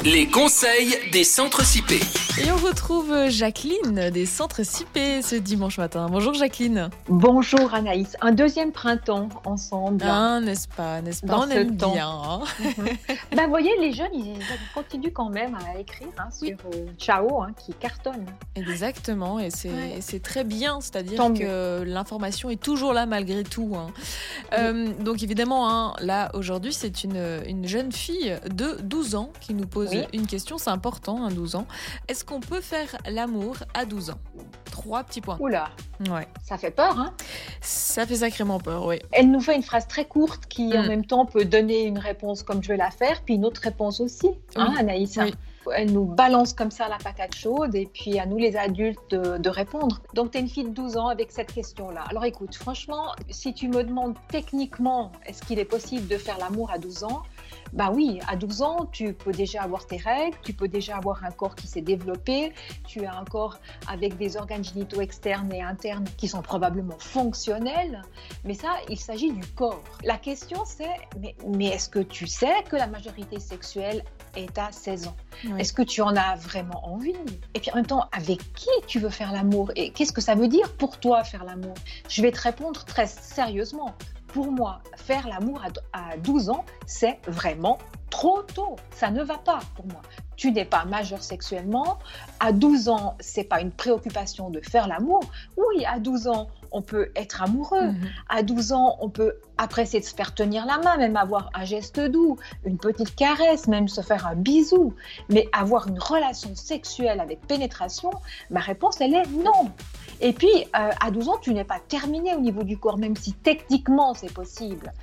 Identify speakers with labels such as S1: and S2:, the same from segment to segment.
S1: Les conseils des centres CIP.
S2: Et on retrouve Jacqueline des centres CIP ce dimanche matin. Bonjour Jacqueline.
S3: Bonjour Anaïs, un deuxième printemps ensemble.
S2: Ah, n'est-ce pas,
S3: Dans
S2: on
S3: ce
S2: aime
S3: temps.
S2: bien. Hein.
S3: Vous voyez, les jeunes, ils continuent quand même à écrire sur Ciao, qui cartonne.
S2: Exactement, et c'est très bien, c'est-à-dire
S3: Tant
S2: que l'information est toujours là malgré tout. Donc évidemment, là aujourd'hui, c'est une jeune fille de 12 ans qui nous pose une question, c'est important, 12 ans. Est-ce qu'on peut faire l'amour à 12 ans ? 3 petits points.
S3: Oula,
S2: Ouais.
S3: ça fait peur, hein.
S2: Ça fait sacrément peur, oui.
S3: Elle nous fait une phrase très courte qui, en même temps, peut donner une réponse comme je vais la faire, puis une autre réponse aussi, Anaïs.
S2: Oui.
S3: Elle nous balance comme ça la patate chaude et puis à nous les adultes de répondre. Donc tu es une fille de 12 ans avec cette question-là. Alors écoute, franchement, si tu me demandes techniquement est-ce qu'il est possible de faire l'amour à 12 ans, bah oui, à 12 ans, tu peux déjà avoir tes règles, tu peux déjà avoir un corps qui s'est développé, tu as un corps avec des organes génitaux externes et internes qui sont probablement fonctionnels, mais ça, il s'agit du corps. La question c'est, mais est-ce que tu sais que la majorité sexuelle est à 16 ans ?
S2: Oui.
S3: Est-ce que tu en as vraiment envie ? Et puis en même temps, avec qui tu veux faire l'amour ? Et qu'est-ce que ça veut dire pour toi faire l'amour ? Je vais te répondre très sérieusement. Pour moi, faire l'amour à 12 ans, c'est vraiment trop tôt. Ça ne va pas pour moi. Tu n'es pas majeur sexuellement. À 12 ans, c'est pas une préoccupation de faire l'amour. Oui, à 12 ans, on peut être amoureux. À 12 ans, on peut apprécier de se faire tenir la main, même avoir un geste doux, une petite caresse, même se faire un bisou. Mais avoir une relation sexuelle avec pénétration, ma réponse, elle est non. Et puis, à 12 ans, tu n'es pas terminé au niveau du corps, même si techniquement, c'est possible.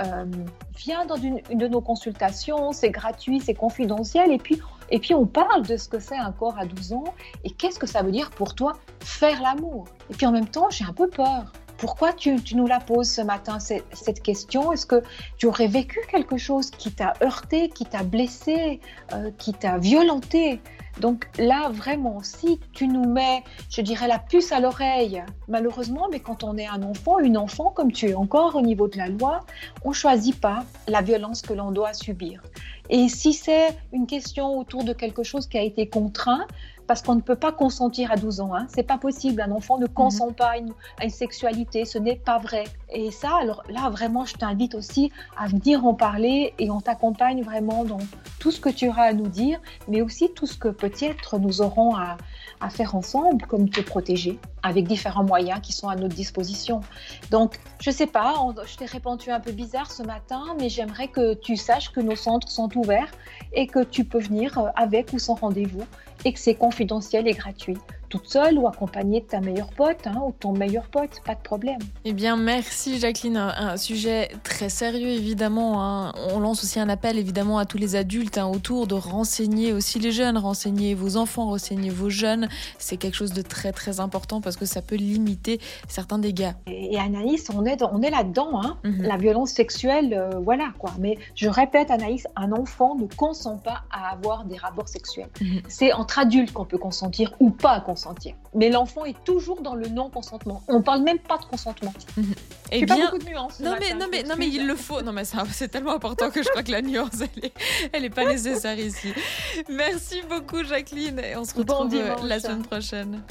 S3: Viens dans une de nos consultations, c'est gratuit, c'est confidentiel, et puis on parle de ce que c'est un corps à 12 ans, et qu'est-ce que ça veut dire pour toi, faire l'amour. Et puis en même temps, j'ai un peu peur. Pourquoi tu nous la poses ce matin, cette question ? Est-ce que tu aurais vécu quelque chose qui t'a heurté, qui t'a blessé, qui t'a violenté ? Donc là, vraiment, si tu nous mets, je dirais, la puce à l'oreille, malheureusement, mais quand on est un enfant, une enfant, comme tu es encore au niveau de la loi, on ne choisit pas la violence que l'on doit subir. Et si c'est une question autour de quelque chose qui a été contraint, parce qu'on ne peut pas consentir à 12 ans, c'est pas possible, un enfant ne consent pas à une sexualité, ce n'est pas vrai. Et ça, alors là, vraiment, je t'invite aussi à venir en parler et on t'accompagne vraiment dans tout ce que tu auras à nous dire, mais aussi tout ce que peut-être nous aurons à faire ensemble, comme te protéger, avec différents moyens qui sont à notre disposition. Donc, je sais pas, je t'ai répondu un peu bizarre ce matin, mais j'aimerais que tu saches que nos centres sont ouverts et que tu peux venir avec ou sans rendez-vous et que c'est confidentiel et gratuit. Toute seule ou accompagnée de ta meilleure pote ou ton meilleur pote, pas de problème.
S2: Eh bien, merci Jacqueline. Un sujet très sérieux, évidemment. On lance aussi un appel, évidemment, à tous les adultes autour de renseigner aussi les jeunes, renseigner vos enfants, renseigner vos jeunes. C'est quelque chose de très, très important parce que ça peut limiter certains dégâts.
S3: Et Anaïs, on est là-dedans. La violence sexuelle, voilà quoi. Mais je répète, Anaïs, un enfant ne consent pas à avoir des rapports sexuels. C'est entre adultes qu'on peut consentir ou pas consentir. Mais l'enfant est toujours dans le non-consentement. On ne parle même pas de consentement.
S2: Eh
S3: bien,
S2: bien,
S3: pas beaucoup de nuances.
S2: Non mais il le faut. Non mais ça, c'est tellement important que je crois que la nuance, elle est pas nécessaire ici. Merci beaucoup Jacqueline et on se retrouve la semaine prochaine.